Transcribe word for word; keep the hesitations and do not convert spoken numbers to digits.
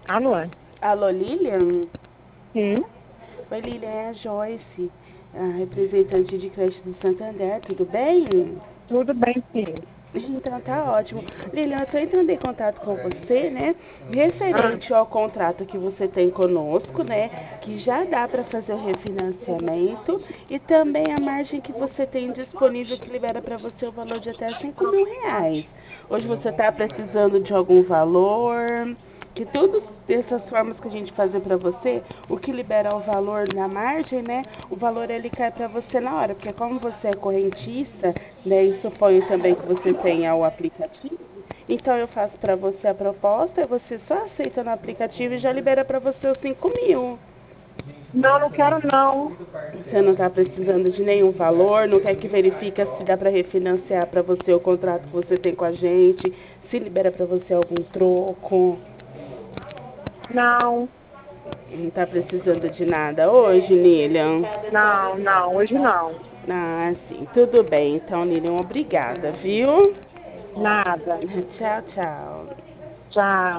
Alô? Alô, Lilian? Sim, Oi, Lilian, é a Joyce, a representante de crédito do Santander, tudo bem? tudo bem, sim. Então tá ótimo. Lilian, eu tô entrando em contato com você, né? Ah, Referente ao contrato que você tem conosco, né? Que já dá para fazer o refinanciamento e também a margem que você tem disponível que libera para você o valor de até cinco mil reais. Hoje você está precisando de algum valor? Que todas essas formas que a gente fazer para você, o que libera o valor na margem, né? O valor ele cai para você na hora, porque como você é correntista, né? E suponho também que você tenha o aplicativo. Então eu faço para você a proposta, você só aceita no aplicativo e já libera para você os cinco mil. não, não quero não. Você não está precisando de nenhum valor, não quer que verifique se dá para refinanciar para você o contrato que você tem com a gente, se libera para você algum troco. Não, Não tá precisando de nada hoje, Lilian? não, não, hoje não. Ah, sim. Tudo bem. Então, Lilian, obrigada, viu? Nada. Tchau, tchau. Tchau.